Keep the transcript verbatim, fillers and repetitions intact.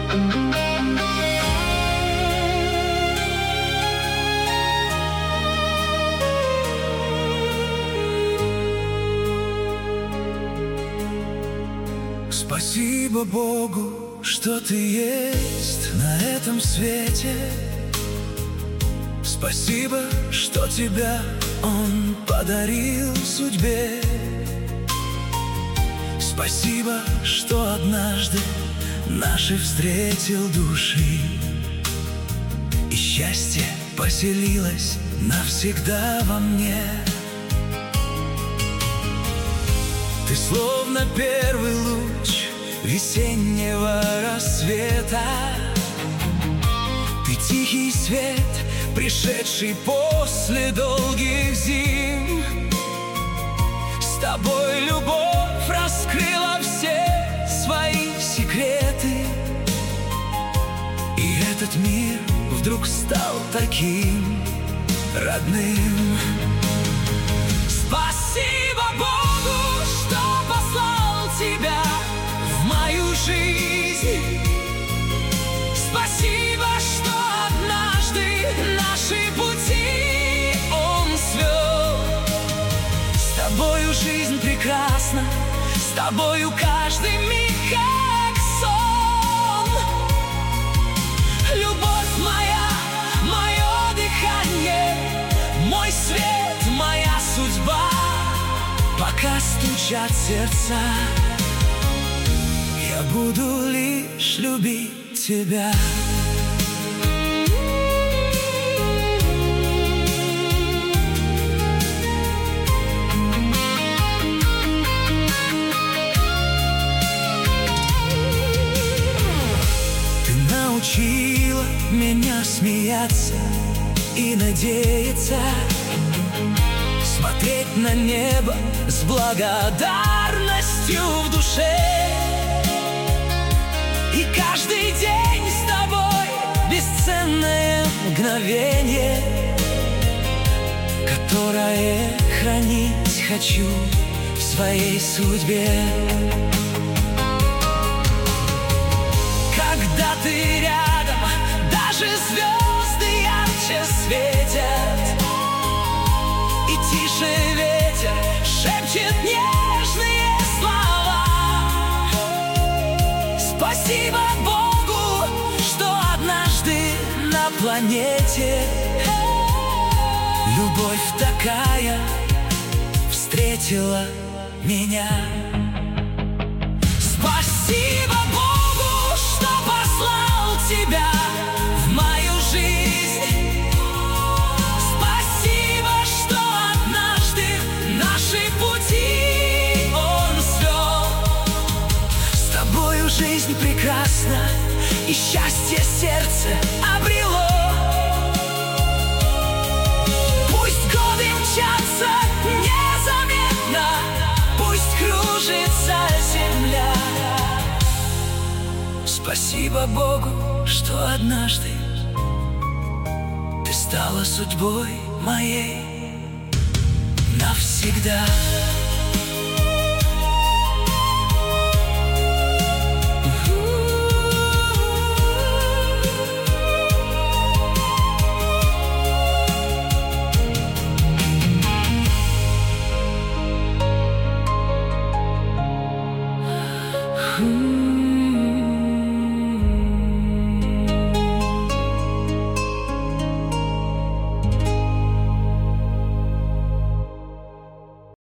Спасибо Богу, что ты есть на этом свете. Спасибо, что тебя Он подарил судьбе. Спасибо, что однажды наши встретил души, и счастье поселилось навсегда во мне. Ты словно первый луч весеннего рассвета. Ты тихий свет, пришедший после долгих зим. С тобой любовь раскрыла все свои секреты, и этот мир вдруг стал таким родным. Спасибо Богу, что послал тебя в мою жизнь. Спасибо, что однажды наши пути Он свел. С тобою жизнь прекрасна, с тобою каждый миг как сон. Любовь моя, мое дыхание, мой свет, моя судьба. Пока стучат сердца, я буду лишь любить тебя. Ты научила меня смеяться и надеяться, смотреть на небо с благодарностью в душе. И каждый день с тобой бесценное мгновение, которое хранить хочу в своей судьбе. Когда ты рядом, даже звезды ярче светят, и тише ветер шепчет нежные слова. Спасибо Богу, что однажды на планете любовь такая встретила меня. Спасибо Богу, что послал тебя в мою жизнь. Спасибо, что однажды наши пути Он свел. С тобою жизнь прекрасна, и счастье сердце обрело. Пусть годы мчатся незаметно, пусть кружится земля. Спасибо Богу, что однажды ты стала судьбой моей навсегда. Hmm.